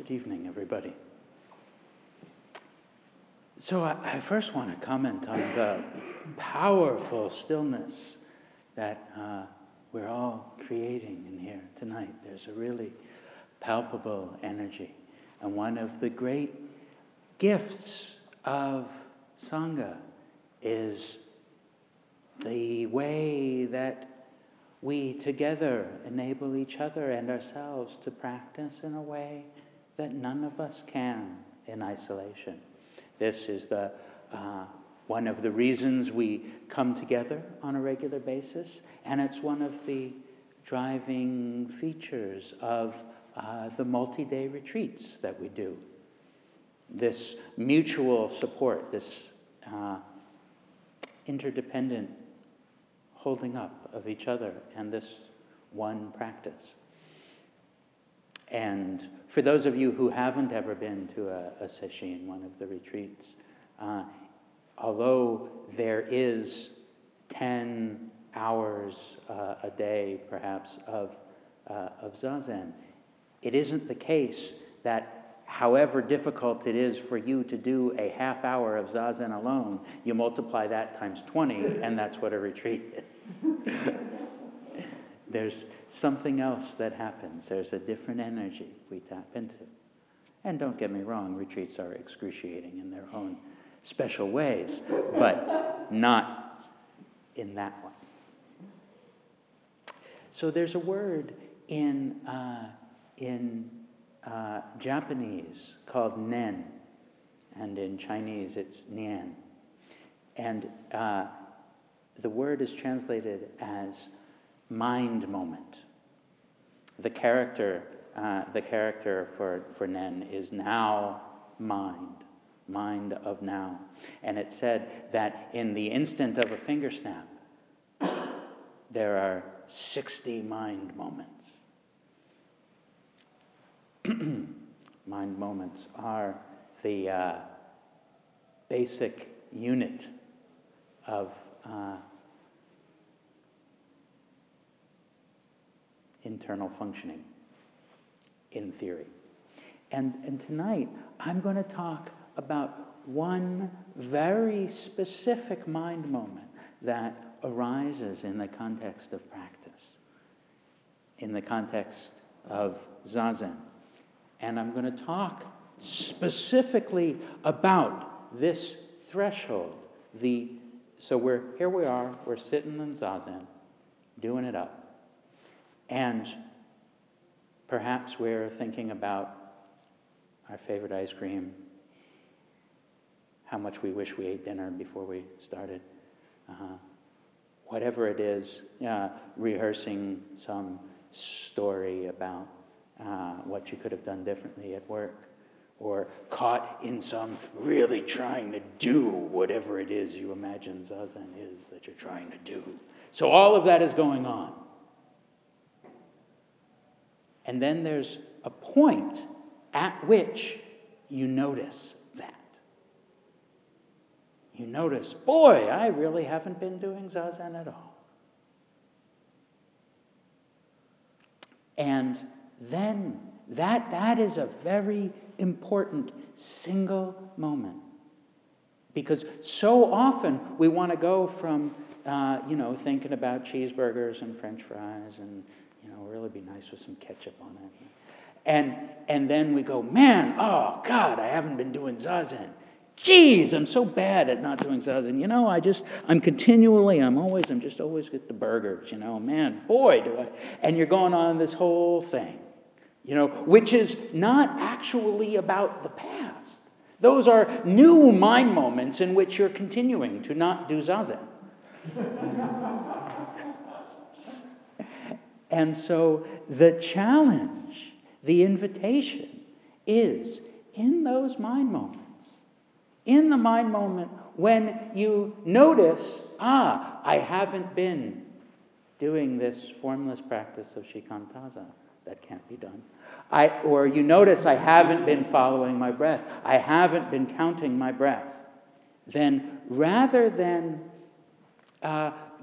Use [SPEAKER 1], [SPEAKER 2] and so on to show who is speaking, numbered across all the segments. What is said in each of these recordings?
[SPEAKER 1] Good evening, everybody. So I first want to comment on the powerful stillness that we're all creating in here tonight. There's a really palpable energy. And one of the great gifts of Sangha is the way that we together enable each other and ourselves to practice in a way that none of us can in isolation. This is one of the reasons we come together on a regular basis, and it's one of the driving features of the multi-day retreats that we do. This mutual support, this interdependent holding up of each other, and this one practice. And for those of you who haven't ever been to a sesshin, one of the retreats, although there is 10 hours a day, perhaps, of zazen, it isn't the case that however difficult it is for you to do a half hour of zazen alone, you multiply that times 20, and that's what a retreat is. There's something else that happens. There's a different energy we tap into. And don't get me wrong, retreats are excruciating in their own special ways, but not in that one. So there's a word in Japanese called nen, and in Chinese it's nian. And the word is translated as mind moment. The character for nen is now mind of now. And it said that in the instant of a finger snap, there are 60 mind moments. Mind moments are the basic unit of internal functioning, in theory. And tonight, I'm going to talk about one very specific mind moment that arises in the context of practice, in the context of zazen. And I'm going to talk specifically about this threshold. So we're sitting in zazen, doing it up. And perhaps we're thinking about our favorite ice cream, how much we wish we ate dinner before we started. Whatever it is, rehearsing some story about what you could have done differently at work, or caught in some really trying to do whatever it is you imagine zazen is that you're trying to do. So all of that is going on. And then there's a point at which you notice that. You notice, boy, I really haven't been doing zazen at all. And then that is a very important single moment. Because so often we want to go from, thinking about cheeseburgers and French fries and, really be nice with some ketchup on it. And then we go, man, oh, God, I haven't been doing zazen. Geez, I'm so bad at not doing zazen. I'm just always get the burgers, man, boy, do I. And you're going on this whole thing, which is not actually about the past. Those are new mind moments in which you're continuing to not do zazen. And so the challenge, the invitation is in those mind moments. In the mind moment when you notice, I haven't been doing this formless practice of shikantaza. That can't be done. Or you notice I haven't been following my breath. I haven't been counting my breath. Then rather than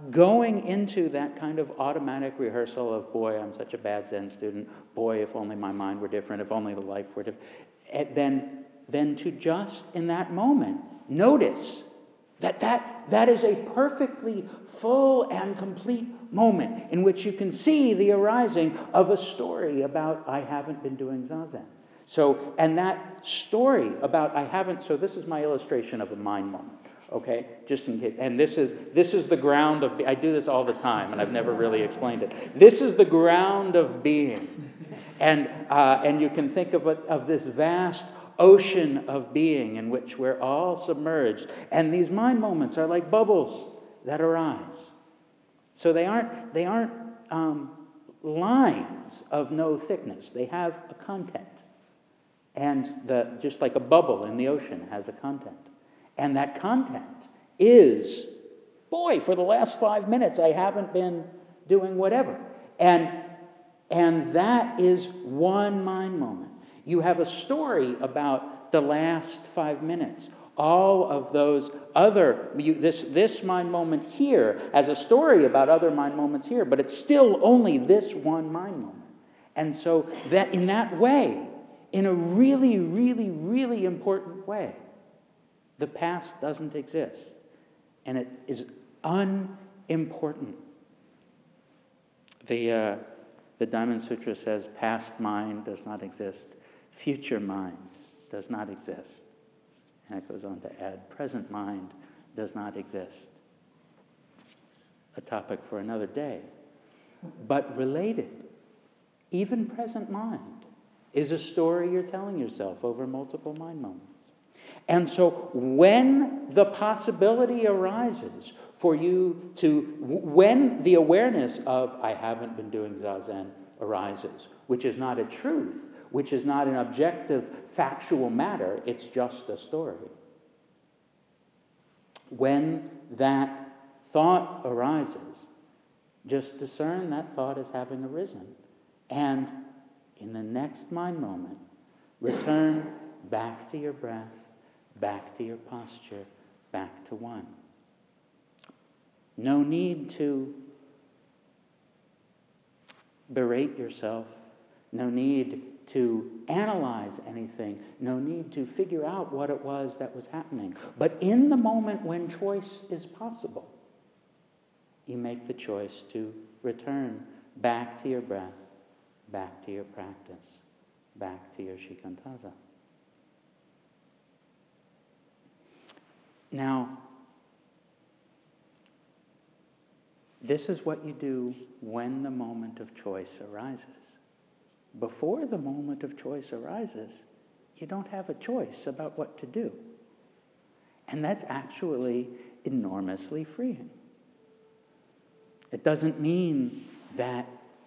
[SPEAKER 1] going into that kind of automatic rehearsal of, boy, I'm such a bad Zen student, boy, if only my mind were different, if only the life were different, and then to just in that moment notice that is a perfectly full and complete moment in which you can see the arising of a story about I haven't been doing Zazen. So, and that story about so this is my illustration of a mind moment. Okay, just in case, and this is the ground of. I do this all the time, and I've never really explained it. This is the ground of being, and you can think of this vast ocean of being in which we're all submerged, and these mind moments are like bubbles that arise. So they aren't lines of no thickness. They have a content, and just like a bubble in the ocean has a content. And that content is, boy, for the last 5 minutes I haven't been doing whatever. And that is one mind moment. You have a story about the last 5 minutes. All of those other, this mind moment here has a story about other mind moments here, but it's still only this one mind moment. And so that in that way, in a really, really, really important way, the past doesn't exist, and it is unimportant. The Diamond Sutra says, past mind does not exist, future mind does not exist. And it goes on to add, present mind does not exist. A topic for another day. But related, even present mind is a story you're telling yourself over multiple mind moments. And so when the possibility arises for you when the awareness of I haven't been doing Zazen arises, which is not a truth, which is not an objective factual matter, it's just a story. When that thought arises, just discern that thought as having arisen. And in the next mind moment, return back to your breath, back to your posture, back to one. No need to berate yourself. No need to analyze anything. No need to figure out what it was that was happening. But in the moment when choice is possible, you make the choice to return back to your breath, back to your practice, back to your shikantaza. Now, this is what you do when the moment of choice arises. Before the moment of choice arises, you don't have a choice about what to do. And that's actually enormously freeing. It doesn't mean that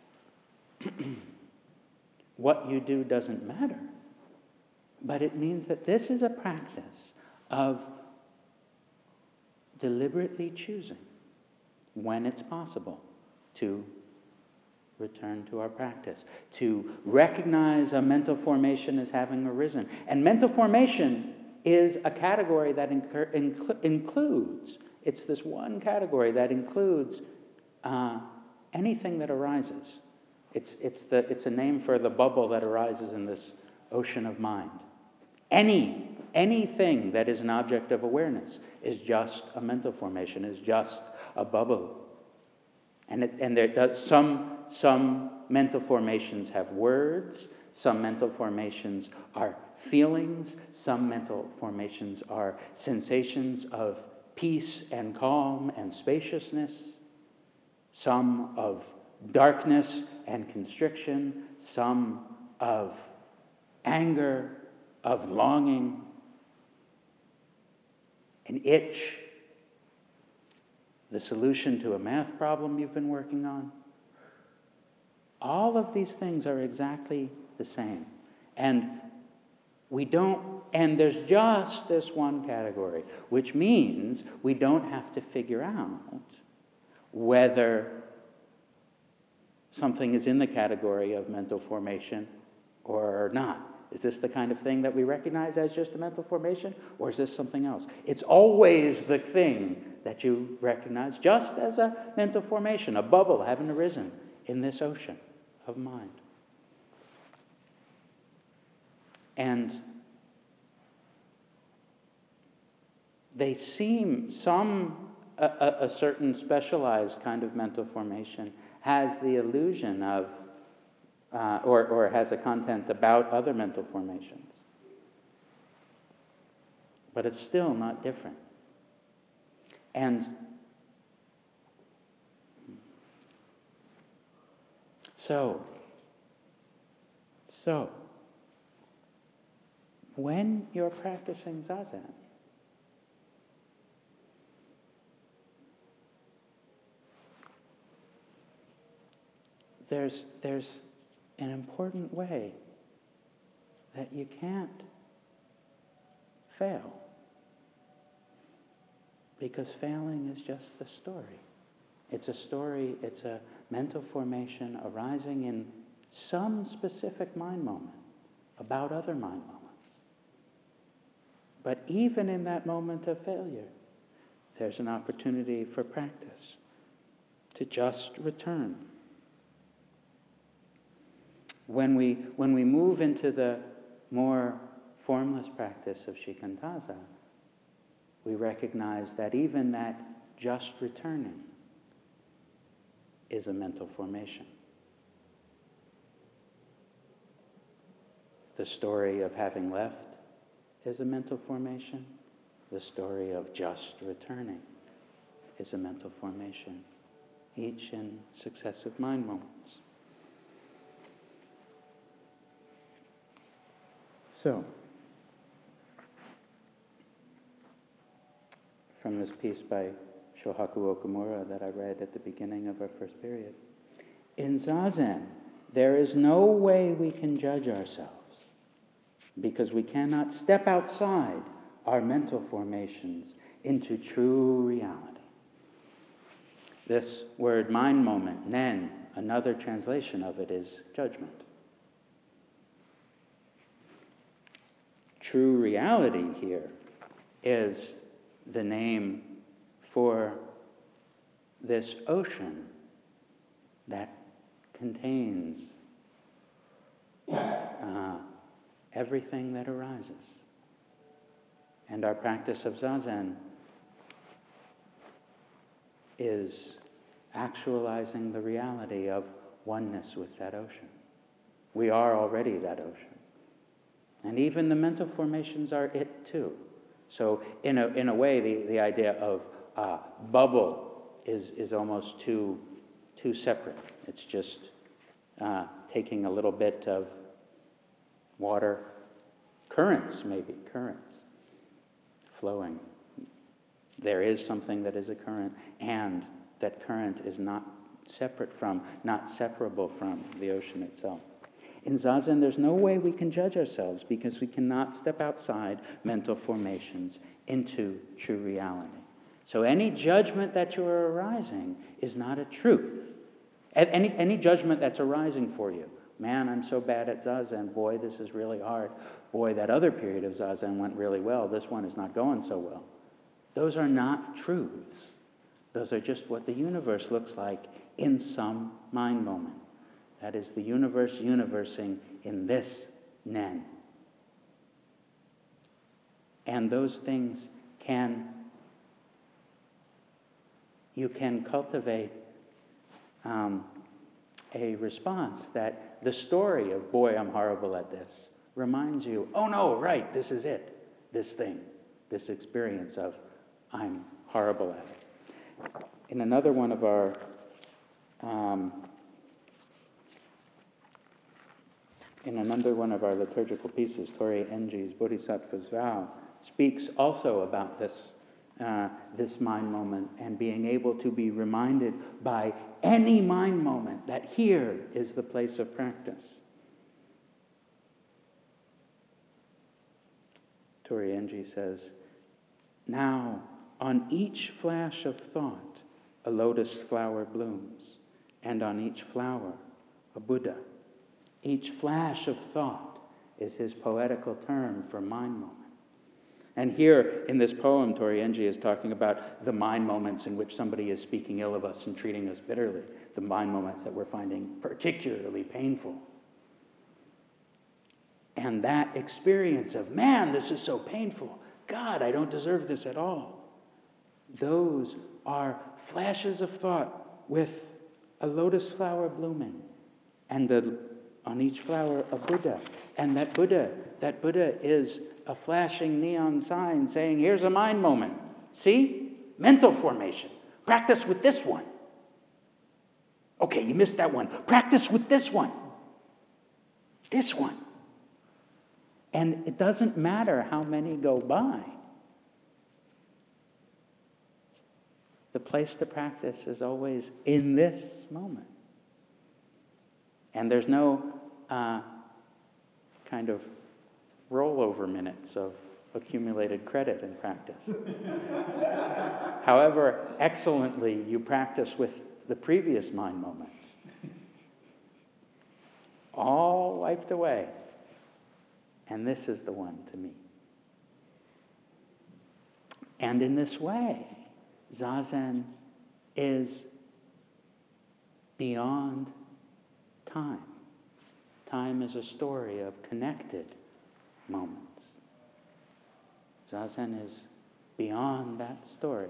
[SPEAKER 1] what you do doesn't matter, but it means that this is a practice of deliberately choosing when it's possible to return to our practice, to recognize a mental formation as having arisen. And mental formation is a category that includes, it's this one category that includes anything that arises. It's a name for the bubble that arises in this ocean of mind. Anything that is an object of awareness is just a mental formation, is just a bubble. And there does some mental formations have words, some mental formations are feelings, some mental formations are sensations of peace and calm and spaciousness, some of darkness and constriction, some of anger, of longing, an itch, the solution to a math problem you've been working on. All of these things are exactly the same. And there's just this one category, which means we don't have to figure out whether something is in the category of mental formation or not. Is this the kind of thing that we recognize as just a mental formation, or is this something else? It's always the thing that you recognize just as a mental formation, a bubble having arisen in this ocean of mind. And they seem, a certain specialized kind of mental formation has the illusion of, or has a content about other mental formations. But it's still not different. And so, when you're practicing Zazen, there's an important way that you can't fail. Because failing is just the story. It's a story, it's a mental formation arising in some specific mind moment about other mind moments. But even in that moment of failure, there's an opportunity for practice to just return. When we move into the more formless practice of Shikantaza, we recognize that even that just returning is a mental formation. The story of having left is a mental formation. The story of just returning is a mental formation, each in successive mind moments. So, from this piece by Shohaku Okumura that I read at the beginning of our first period, in Zazen, there is no way we can judge ourselves because we cannot step outside our mental formations into true reality. This word mind moment, nen, another translation of it is judgment. True reality here is the name for this ocean that contains everything that arises. And our practice of Zazen is actualizing the reality of oneness with that ocean. We are already that ocean. And even the mental formations are it too. So in a way, the idea of bubble is almost too separate. It's just taking a little bit of water, currents, flowing. There is something that is a current, and that current is not separable from the ocean itself. In Zazen, there's no way we can judge ourselves because we cannot step outside mental formations into true reality. So any judgment that you are arising is not a truth. Any judgment that's arising for you, man, I'm so bad at Zazen, boy, this is really hard, boy, that other period of Zazen went really well, this one is not going so well. Those are not truths. Those are just what the universe looks like in some mind moment. That is the universe universing in this nen. And those things you can cultivate a response that the story of, boy, I'm horrible at this, reminds you, oh no, right, this is it, this thing, this experience of, I'm horrible at it. In another one of our liturgical pieces, Tori Enji's Bodhisattva's Vow speaks also about this mind moment and being able to be reminded by any mind moment that here is the place of practice. Tori Enji says, now on each flash of thought a lotus flower blooms, and on each flower a Buddha. Each flash of thought is his poetical term for mind moment. And here in this poem, Torienji is talking about the mind moments in which somebody is speaking ill of us and treating us bitterly, the mind moments that we're finding particularly painful. And that experience of, man, this is so painful. God, I don't deserve this at all. Those are flashes of thought with a lotus flower blooming, and on each flower a Buddha. And that Buddha is a flashing neon sign saying, here's a mind moment. See? Mental formation. Practice with this one. Okay, you missed that one. Practice with this one. This one. And it doesn't matter how many go by. The place to practice is always in this moment. And there's no kind of rollover minutes of accumulated credit in practice. However excellently you practice with the previous mind moments, all wiped away. And this is the one to me. And in this way, Zazen is beyond time. Time is a story of connected moments. Zazen is beyond that story.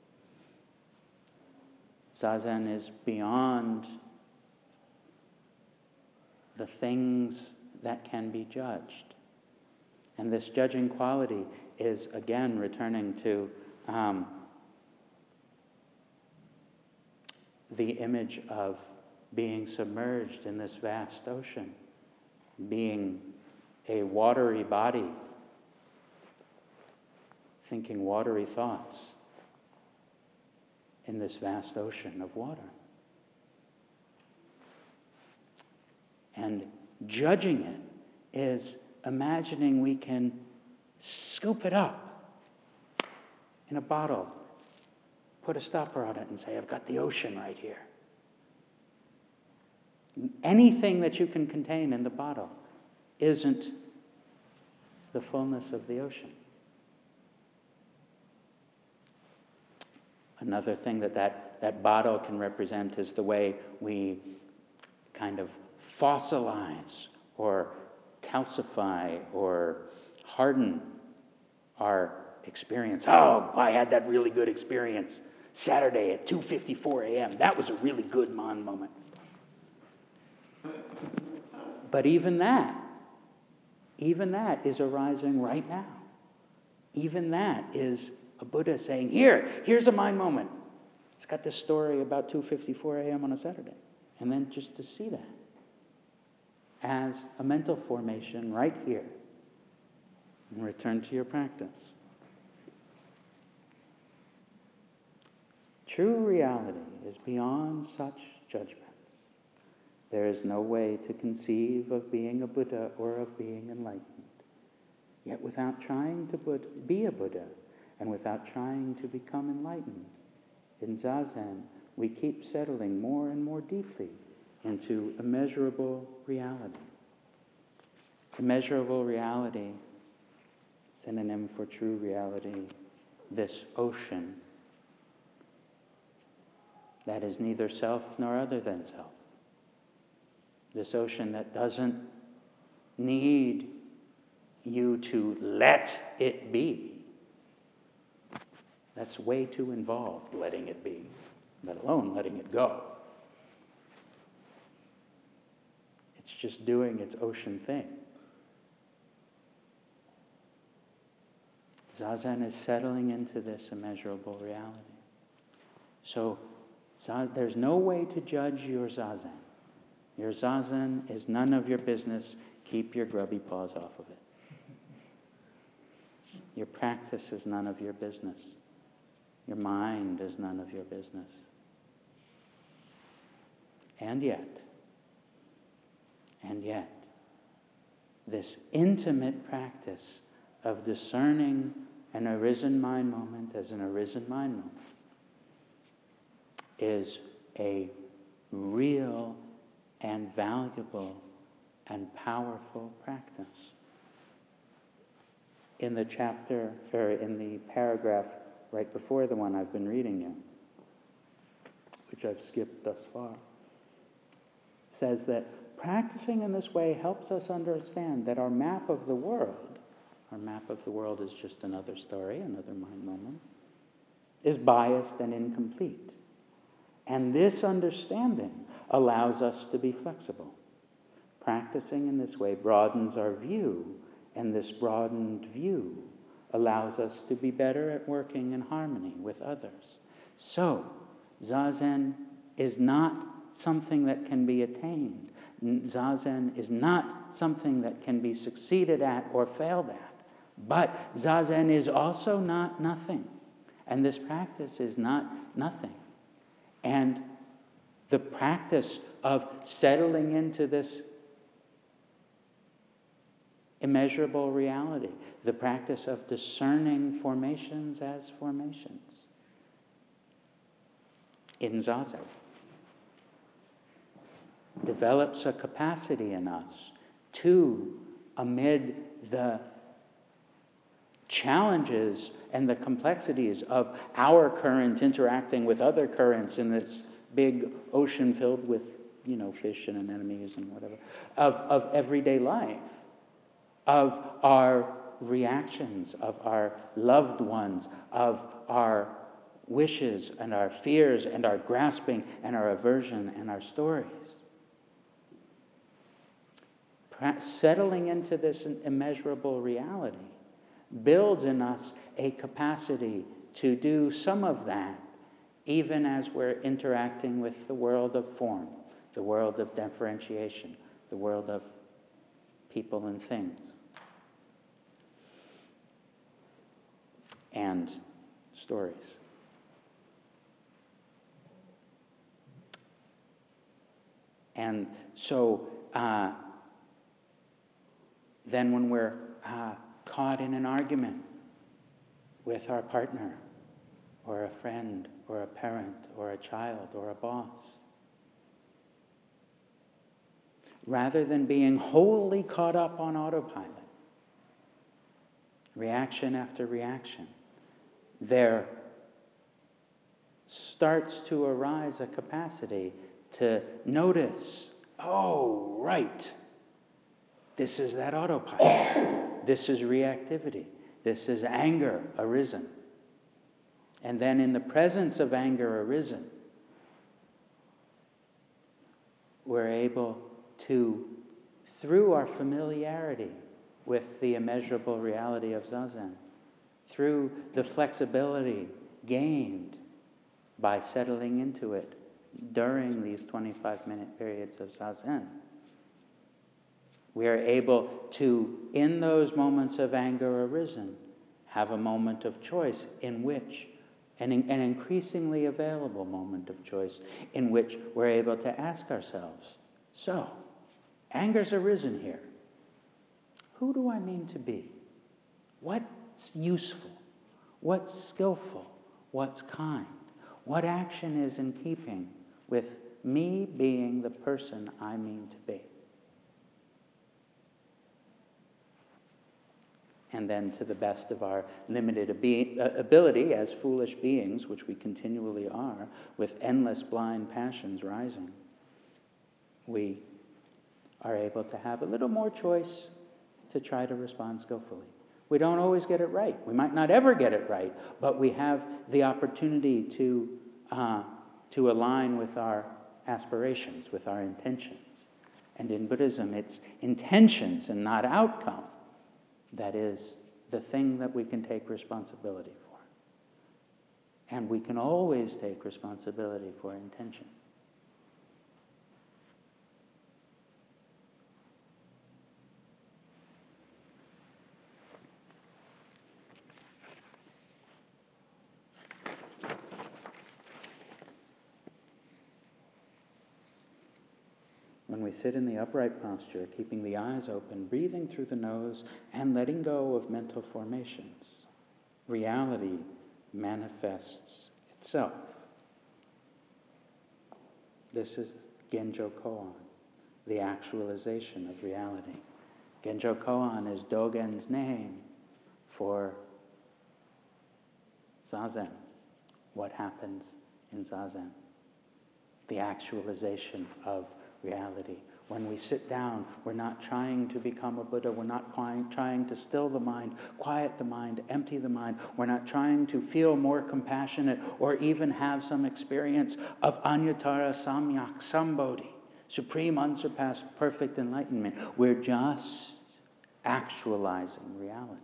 [SPEAKER 1] Zazen is beyond the things that can be judged. And this judging quality is, again, returning to the image of being submerged in this vast ocean, being a watery body, thinking watery thoughts in this vast ocean of water. And judging it is imagining we can scoop it up in a bottle, put a stopper on it and say, I've got the ocean right here. Anything that you can contain in the bottle isn't the fullness of the ocean. Another thing that bottle can represent is the way we kind of fossilize or calcify or harden our experience. Oh, I had that really good experience Saturday at 2:54 a.m. That was a really good mind moment. But even that is arising right now. Even that is a Buddha saying, here's a mind moment. It's got this story about 2:54 a.m. on a Saturday. And then just to see that as a mental formation right here and return to your practice. True reality is beyond such judgments. There is no way to conceive of being a Buddha or of being enlightened. Yet without trying to be a Buddha and without trying to become enlightened, in Zazen we keep settling more and more deeply into immeasurable reality. Immeasurable reality, synonym for true reality, this ocean that is neither self nor other than self. This ocean that doesn't need you to let it be. That's way too involved, letting it be, let alone letting it go. It's just doing its ocean thing. Zazen is settling into this immeasurable reality. So there's no way to judge your Zazen. Your Zazen is none of your business. Keep your grubby paws off of it. Your practice is none of your business. Your mind is none of your business. And yet, this intimate practice of discerning an arisen mind moment as an arisen mind moment is a real and valuable and powerful practice. in the chapter, or in the paragraph right before the one I've been reading you, which I've skipped thus far, says that practicing in this way helps us understand that our map of the world is just another story, another mind moment, is biased and incomplete. And this understanding allows us to be flexible. Practicing in this way broadens our view, and this broadened view allows us to be better at working in harmony with others. So, Zazen is not something that can be attained. Zazen is not something that can be succeeded at or failed at. But Zazen is also not nothing. And this practice is not nothing. And the practice of settling into this immeasurable reality, the practice of discerning formations as formations in Zazen, develops a capacity in us to, amid the challenges and the complexities of our current interacting with other currents in this big ocean filled with, fish and anemones and whatever, of everyday life, of our reactions, of our loved ones, of our wishes and our fears and our grasping and our aversion and our stories. Settling into this immeasurable reality builds in us a capacity to do some of that, even as we're interacting with the world of form, the world of differentiation, the world of people and things, and stories. And so then when we're caught in an argument with our partner or a friend or a parent or a child or a boss, rather than being wholly caught up on autopilot, reaction after reaction, there starts to arise a capacity to notice, oh, right, this is that autopilot. This is reactivity. This is anger arisen. And then in the presence of anger arisen, we're able to, through our familiarity with the immeasurable reality of Zazen, through the flexibility gained by settling into it during these 25-minute periods of Zazen, we are able to, in those moments of anger arisen, have a moment of choice in which, an increasingly available moment of choice, in which we're able to ask ourselves, so, anger's arisen here. Who do I mean to be? What's useful? What's skillful? What's kind? What action is in keeping with me being the person I mean to be? And then, to the best of our limited ability as foolish beings, which we continually are, with endless blind passions rising, we are able to have a little more choice to try to respond skillfully. We don't always get it right. We might not ever get it right, but we have the opportunity to align with our aspirations, with our intentions. And in Buddhism, it's intentions and not outcome that is the thing that we can take responsibility for. And we can always take responsibility for intention. When we sit in the upright posture, keeping the eyes open, breathing through the nose, and letting go of mental formations, reality manifests itself. This is Genjo Koan, the actualization of reality. Genjo Koan is Dogen's name for Zazen. What happens in Zazen? The actualization of reality. When we sit down, we're not trying to become a Buddha. We're not trying to still the mind, quiet the mind, empty the mind. We're not trying to feel more compassionate or even have some experience of Anuttara Samyak Sambodhi, supreme, unsurpassed, perfect enlightenment. We're just actualizing reality.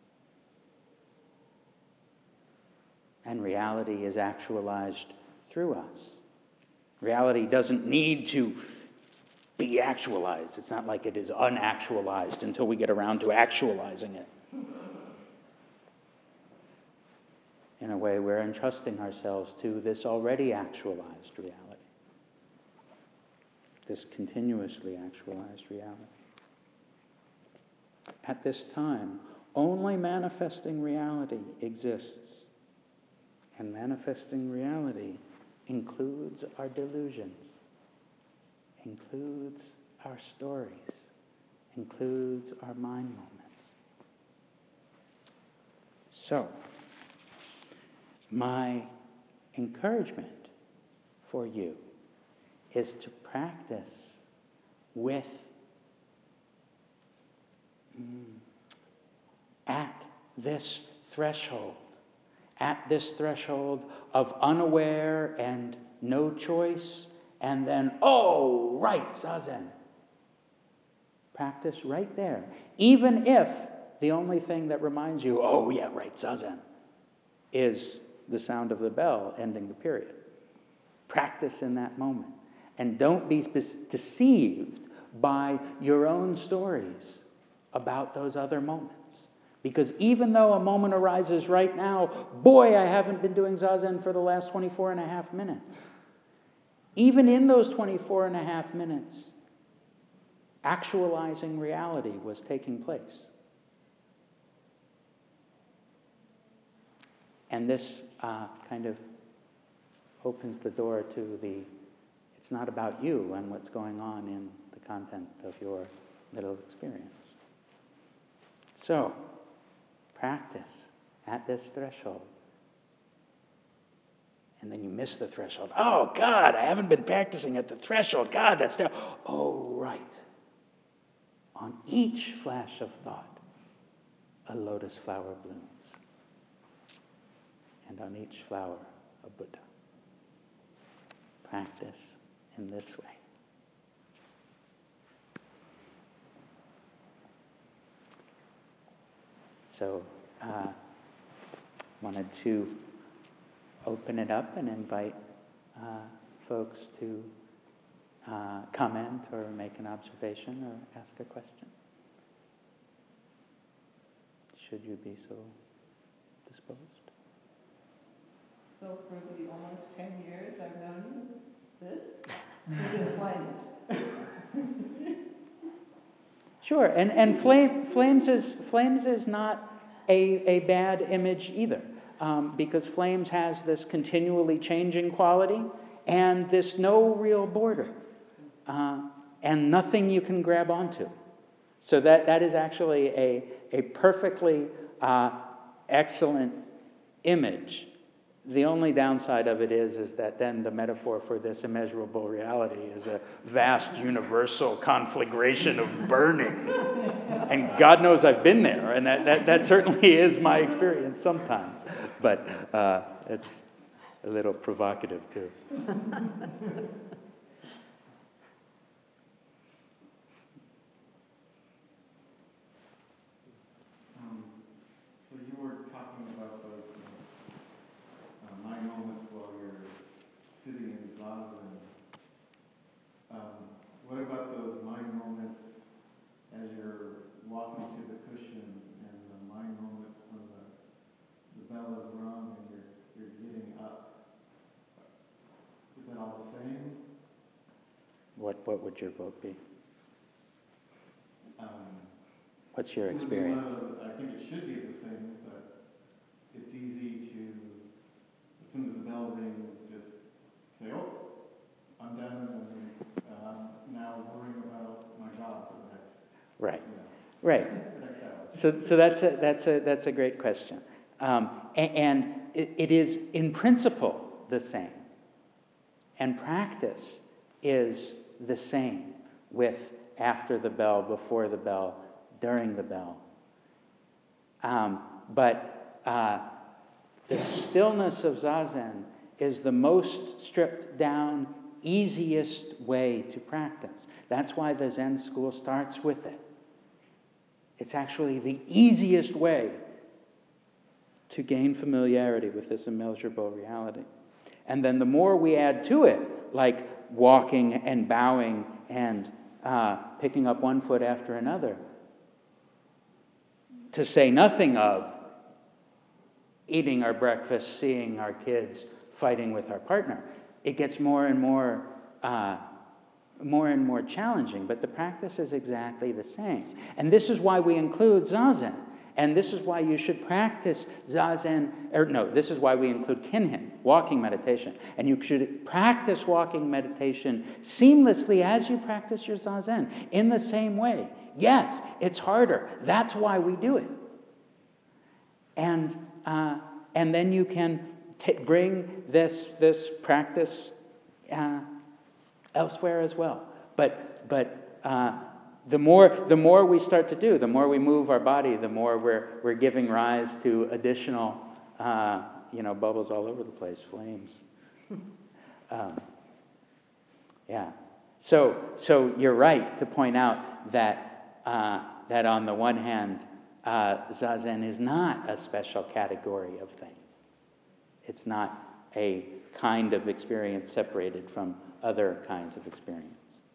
[SPEAKER 1] And reality is actualized through us. Reality doesn't need to be actualized. It's not like it is unactualized until we get around to actualizing it. In a way, we're entrusting ourselves to this already actualized reality. This continuously actualized reality. At this time, only manifesting reality exists. And manifesting reality includes our delusions, includes our stories, includes our mind moments. So, my encouragement for you is to practice with at this threshold of unaware and no choice, and then, oh, right, Zazen. Practice right there. Even if the only thing that reminds you, oh, yeah, right, Zazen, is the sound of the bell ending the period. Practice in that moment. And don't be deceived by your own stories about those other moments. Because even though a moment arises right now, boy, I haven't been doing Zazen for the last 24 and a half minutes. Even in those 24 and a half minutes, actualizing reality was taking place. And this kind of opens the door to it's not about you and what's going on in the content of your little experience. So, practice at this threshold. And then you miss the threshold. Oh, God, I haven't been practicing at the threshold. God, that's there. Oh, right. On each flash of thought, a lotus flower blooms. And on each flower, a Buddha. Practice in this way. So, wanted to open it up and invite folks to comment or make an observation or ask a question. Should you be so disposed?
[SPEAKER 2] So for the almost 10 years I've known you, this is in flames.
[SPEAKER 1] Sure, and flames is not a bad image either, because flames has this continually changing quality and this no real border, and nothing you can grab onto. So that is actually a perfectly excellent image. The only downside of it is that then the metaphor for this immeasurable reality is a vast universal conflagration of burning. And God knows I've been there, and that certainly is my experience sometimes. But it's a little provocative too.
[SPEAKER 3] So you were talking about those mind moments while you're sitting in Zazen. What about those mind moments as you're walking to the cushion, and the mind moments when the bell is rung and you're getting up? Is that all the same?
[SPEAKER 1] What would your vote be? What's your
[SPEAKER 3] I
[SPEAKER 1] experience?
[SPEAKER 3] think it should be the same, but it's easy to, as soon as the bell rings, just say, oh, I'm done, and I'm now worrying about my job for the next,
[SPEAKER 1] Right.
[SPEAKER 3] for
[SPEAKER 1] Right.
[SPEAKER 3] the next hour.
[SPEAKER 1] So that's a great question, and it is in principle the same, and practice is the same with after the bell, before the bell, during the bell. But the stillness of Zazen is the most stripped down, easiest way to practice. That's why the Zen school starts with it. It's actually the easiest way to gain familiarity with this immeasurable reality. And then the more we add to it, like walking and bowing and picking up one foot after another, to say nothing of eating our breakfast, seeing our kids, fighting with our partner, it gets more and more challenging, but the practice is exactly the same. And this is why we include Zazen. And this is why you should practice Zazen, this is why we include Kinhin, walking meditation. And you should practice walking meditation seamlessly as you practice your Zazen, in the same way. Yes, it's harder. That's why we do it. And then you can bring this practice elsewhere as well. But the more we start to do, the more we move our body, the more we're giving rise to additional, bubbles all over the place, flames. Yeah. So you're right to point out that on the one hand, Zazen is not a special category of thing. It's not a kind of experience separated from other kinds of experience.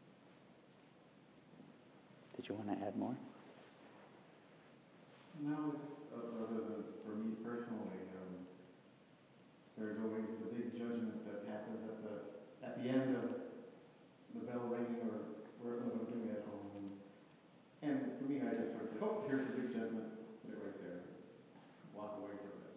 [SPEAKER 1] Did you want to add more?
[SPEAKER 3] No, other than for me personally, there's always the big judgment that happens at the end of the bell ringing or wherever I'm doing at home. And for me, I just sort of say, oh, here's the big judgment, put it right there, walk away from it.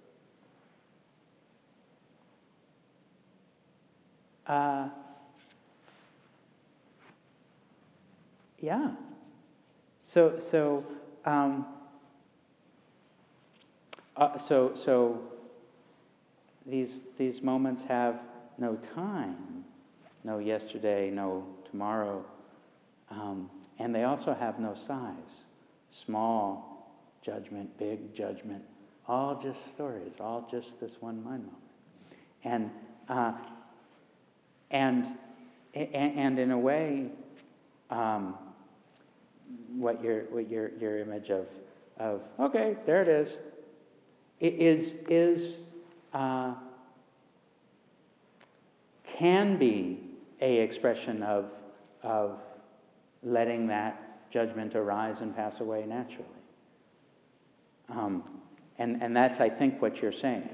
[SPEAKER 1] Yeah. So these moments have no time, no yesterday, no tomorrow, and they also have no size. Small judgment, big judgment, all just stories, all just this one mind moment, and in a way, what your image of okay, there it is. Can be a expression of letting that judgment arise and pass away naturally. And that's, I think, what you're saying.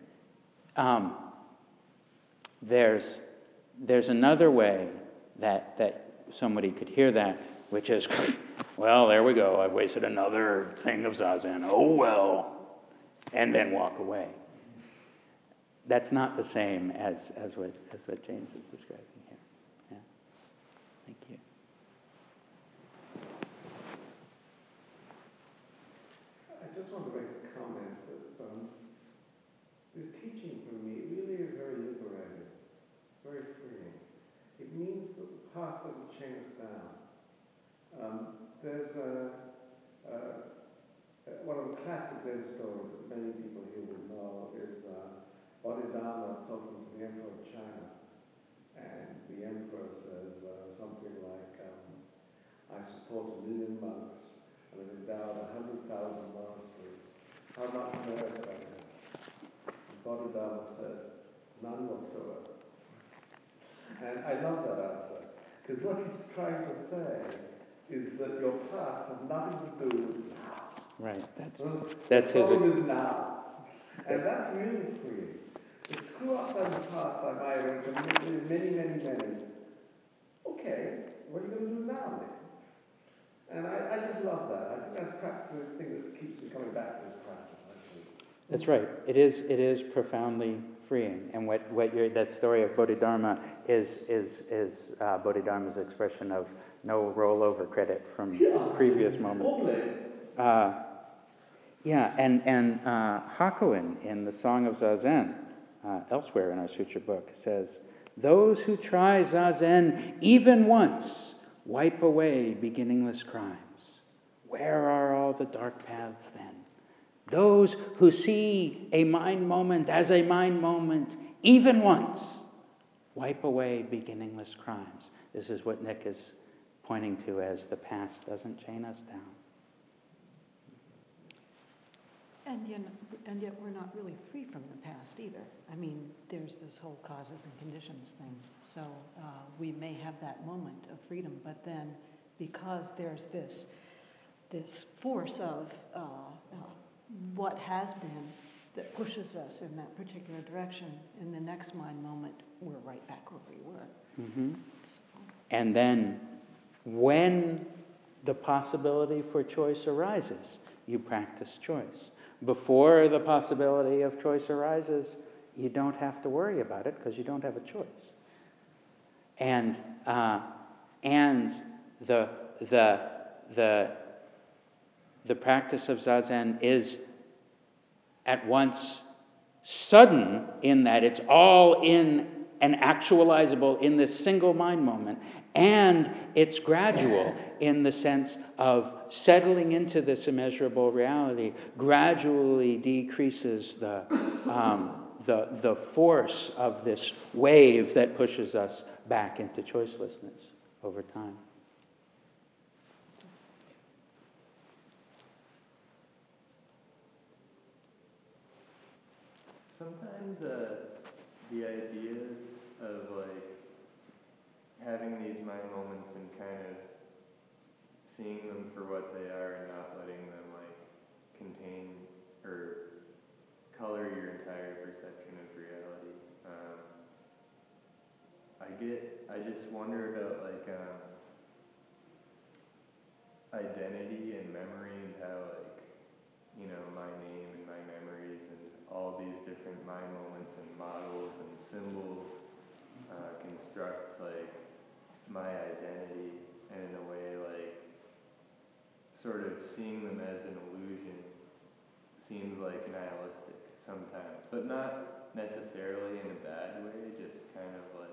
[SPEAKER 1] There's another way that somebody could hear that, which is, well, there we go. I've wasted another thing of Zazen. Oh, well. And then walk away. That's not the same as what James is describing here. Yeah. Thank you.
[SPEAKER 4] I just want to make a comment that this teaching for me really is very liberating, very freeing. It means that the past doesn't chain us down. There's one of the classic Zen stories that many people here will know is Bodhidharma talking to the Emperor of China. And the Emperor says something like, I support 1 million monks and have endowed 100,000 monasteries. How much merit do I have? And Bodhidharma says, none whatsoever. And I love that answer, because what he's trying to say is that your past has nothing to do with now.
[SPEAKER 1] Right.
[SPEAKER 4] That's his. The problem is now. And that's really freeing. The screw-ups in the past I might have committed many. Okay, what are you going to do now then? And I just love that. I think that's perhaps the thing that keeps me coming back to this practice, actually.
[SPEAKER 1] That's right. It is profoundly freeing. And that story of Bodhidharma is Bodhidharma's expression of no rollover credit from previous moments. Yeah, and Hakuin in the Song of Zazen, elsewhere in our sutra book, says, "Those who try Zazen even once wipe away beginningless crimes. Where are all the dark paths then? Those who see a mind moment as a mind moment even once wipe away beginningless crimes." This is what Nick is pointing to as the past doesn't chain us down.
[SPEAKER 2] And yet we're not really free from the past either. I mean, there's this whole causes and conditions thing. So we may have that moment of freedom, but then because there's this force of what has been that pushes us in that particular direction, in the next mind moment, we're right back where we were.
[SPEAKER 1] Mm-hmm. And then when the possibility for choice arises, you practice choice. Before the possibility of choice arises, you don't have to worry about it because you don't have a choice. And the practice of Zazen is at once sudden in that it's all in and actualizable in this single mind moment, and it's gradual in the sense of settling into this immeasurable reality gradually decreases the force of this wave that pushes us back into choicelessness over time.
[SPEAKER 5] Sometimes the ideas of like having these mind moments and kind of seeing them for what they are and not letting them like contain or color your entire perception of reality. I just wonder about like identity and memory and how like, you know, my name and my memories and all these different mind moments and models and symbols construct like my identity, and in a way like sort of seeing them as an illusion seems like nihilistic sometimes, but not necessarily in a bad way, just kind of like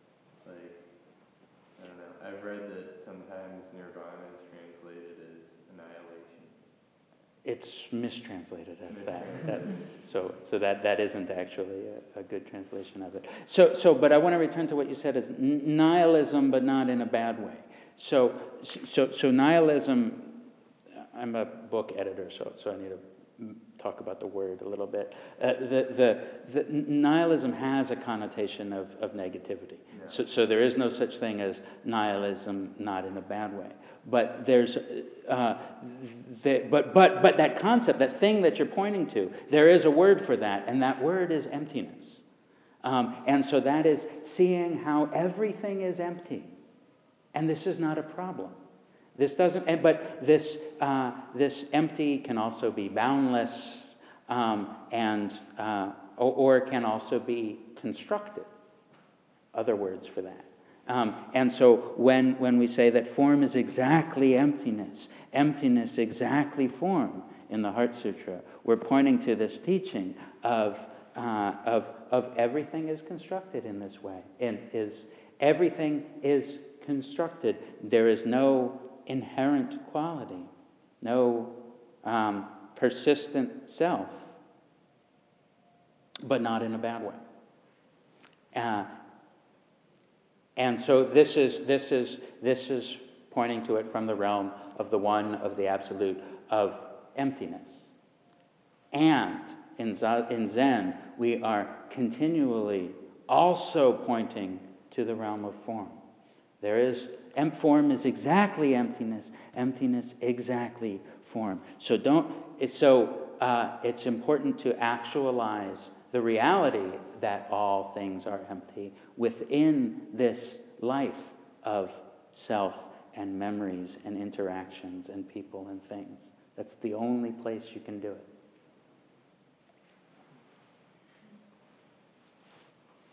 [SPEAKER 5] I don't know. I've read that sometimes nirvana is translated as annihilation.
[SPEAKER 1] It's mistranslated as that. So that isn't actually a good translation of it. So, but I want to return to what you said as nihilism, but not in a bad way. So nihilism. I'm a book editor, so I need to talk about the word a little bit. The nihilism has a connotation of negativity. Yeah. So there is no such thing as nihilism, not in a bad way. But there's, but that concept, that thing that you're pointing to, there is a word for that, and that word is emptiness. And so that is seeing how everything is empty, and this is not a problem. This doesn't, but this empty can also be boundless, or it can also be constructed. Other words for that. And so when we say that form is exactly emptiness, emptiness exactly form in the Heart Sutra, we're pointing to this teaching of everything is constructed in this way, and everything is constructed. There is no inherent quality, no persistent self, but not in a bad way. And so this is pointing to it from the realm of the one, of the absolute, of emptiness. And in Zen, we are continually also pointing to the realm of form. There is form is exactly emptiness, emptiness exactly form. So it's important to actualize the reality that all things are empty within this life of self and memories and interactions and people and things. That's the only place you can do it.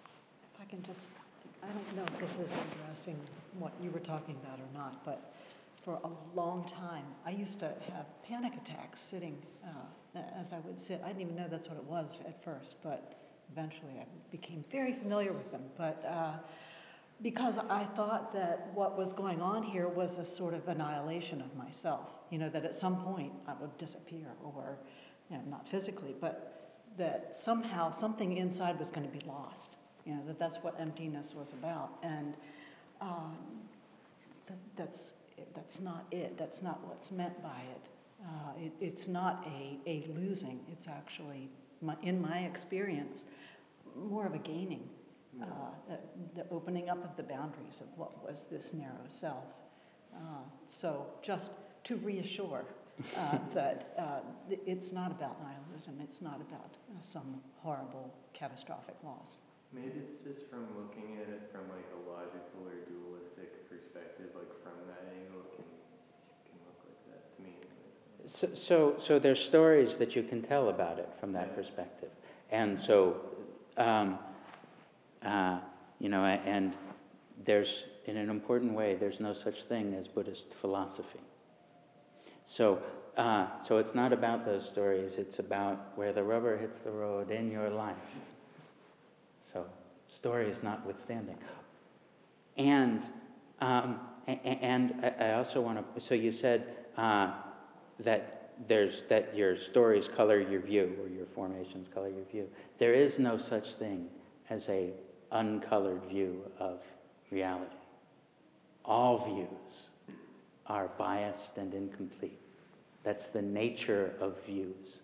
[SPEAKER 2] If I can just, I don't know if this is addressing what you were talking about or not, but for a long time. I used to have panic attacks sitting as I would sit. I didn't even know that's what it was at first, but eventually I became very familiar with them. But because I thought that what was going on here was a sort of annihilation of myself, that at some point I would disappear, or, not physically, but that somehow something inside was going to be lost, that's what emptiness was about. And that's not it. That's not what's meant by it. It's not a losing. It's actually, in my experience, more of a gaining. The opening up of the boundaries of what was this narrow self. So just to reassure that it's not about nihilism, it's not about some horrible, catastrophic loss.
[SPEAKER 5] Maybe it's just from looking at it from like a logical or dualistic perspective, like from that angle, it can look like that to me.
[SPEAKER 1] So there's stories that you can tell about it from that perspective. And so, and there's, in an important way, there's no such thing as Buddhist philosophy. So it's not about those stories, it's about where the rubber hits the road in your life. So, stories notwithstanding. And I also want to, so you said that your stories color your view, or your formations color your view. There is no such thing as a uncolored view of reality. All views are biased and incomplete. That's the nature of views.